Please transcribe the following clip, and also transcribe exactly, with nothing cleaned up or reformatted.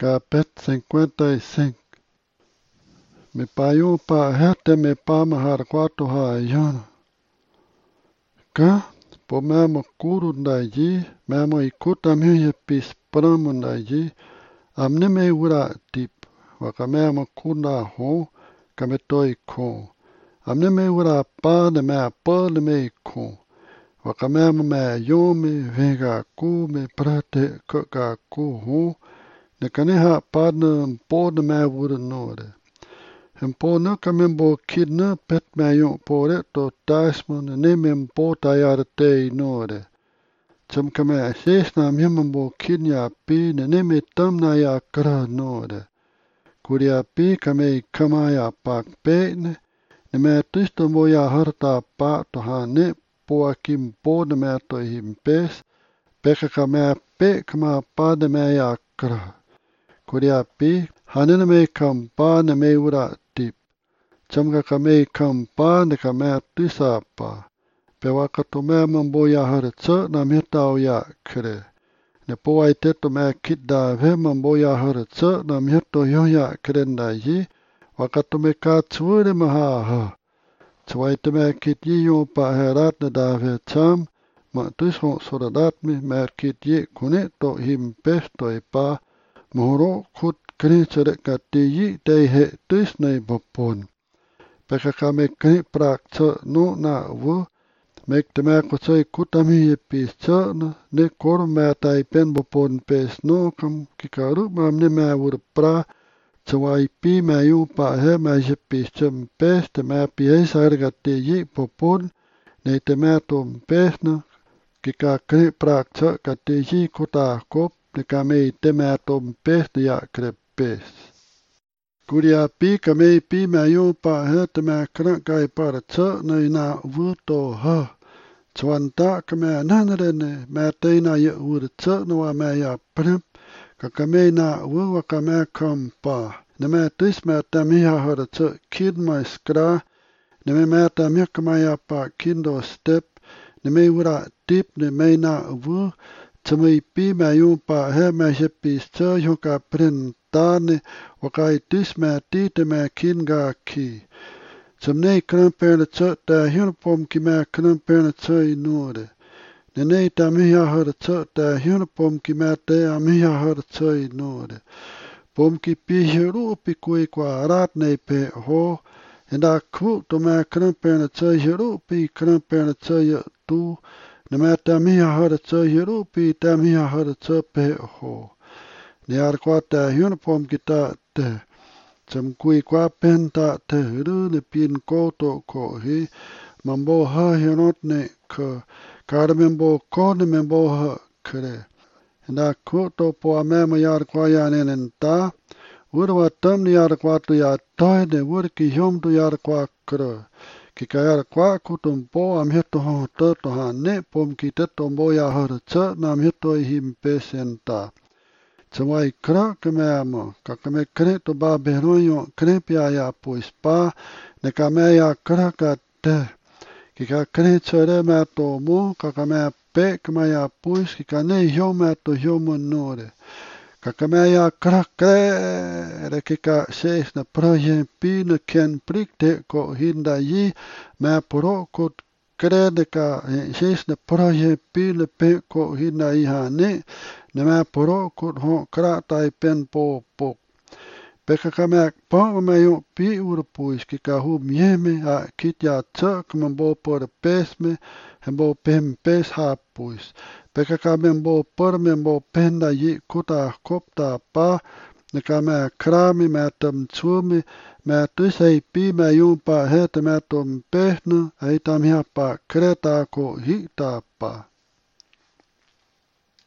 capet cincuenta y cinco. Me payo pa hete me pa mahar quatro hayon. Ka po memo kuru ndaji, memo ikuta miye pis pramu ndaji, amne me ura tip, waka memo kuna ho, kame toi ko. Amne me ura pa de me pa de me ko. Waka memo me yomi vega ku me prate kaka ku ho, ne kaneha pa de po de me ura nore. Hempo na kamembo kidna pet mayo pore to tasman ne mempo tayar te nore. Cham kame ses na membo kidnya pi ne ne me tam na ya kra nore. Kuria pi kame kama ya pak pe ne ne me tisto mo ya harta pa to ha ne po akim po de me to himpes peka kame pe kama pa de me ya kra. Kuria pi hanene me kam pa ne me ura tip. Chamga kame kampa ne kame tisapa. Pewa katome mambo ya haritsa na mitao ya kre. Ne po ai teto me kidda ve mambo ya haritsa na mito yo ya krenda yi. Wakatome ka tsure maha ha. Tswaite me kit yi yo pa herat ne da ve cham. Ma tis hon soradat mi mer kit yi kune to him pesto e pa. Mohoro kut kri tsere kati yi te he tis ne bopon. Peka kame kri prak tsa no na wu, mek te me ko tsai kutami ye pis tsa na, ne kor me tai pen bopon pes no kam kikaru mam ne me wur pra, tsa wai pi me yu pa he me je pis tsa mpes te me pi he sarga te yi popon, ne te me to mpes na, kika kri prak tsa ka te yi kuta kop, ne kame te me to mpes de ya kre pes. Kuria pi kame pi me yo pa he te me kran kai par tsa na ina vuto ha. Tswanta kame nanare ne me te na ye ur tsa na wa me ya prem. Ka kame na wu wa kame kam pa. Ne me tis me te mi ha har tsa kid ma skra. Ne me me te mi kama ya pa kindo step. Ne me ura tip ne me na wu. Tsa me pi me yo pa he me je pis tsa yo ka pren tane wakai tis me ti te me kin ga ki. Tsam ne kran perne tsa ta hyun pom ki me kran perne tsa i nore. Ne ne ta mi ha har tsa ta hyun pom ki me te a mi ha har tsa i nore. Pom ki pi hiru pi kui kwa rat ne pe ho. Henda ku to me kran perne tsa hiru pi kran perne tsa ya tu. Ne me ta mi ha har tsa hiru pi ta mi ha har tsa pe ho. Ne ar kwa ta hyun pom ki ta te. Tsam kui kwa pen ta te hiru ne pin ko to ko hi. Mambo ha hinot ne ka. Kar membo ko ne membo ha kre. Na ku to po a mema yar kwa ya nenen ta. Urwa tam ni yar kwa tu ya toy ne ur ki hyom tu yar kwa kre. Ki ka yar kwa kutum po am hito ho to to ha ne pom ki te tombo ya har tsa nam hito him pesen ta. Tsawai kra kame amo, ka kame kre to ba beronyo kre pia ya puis pa, ne kame ya kra ka te. Ki ka kre tsare me to mo, ka kame pe kame ya puis, ki ka ne hyo me to hyo mo nore. Ka kame ya kra kre, re ki ka ses na proje pi na ken prik te ko hinda yi, me poro kot kre de ka ses na proje pi na pe ko hinda yi ha ne, ne me poro kot ho kra tai pen po po. Peka kame pa me yo pi ur puis ki ka hu mieme a kit ya tsa kama bo por pes me, hembo pem pes ha puis. Peka kame bo por me bo penda yi kuta kopta pa, ne kame krami me tam tsumi, me tusei pi me yo pa he te me tom pehnu, ei tam hia pa kreta ko hi ta pa.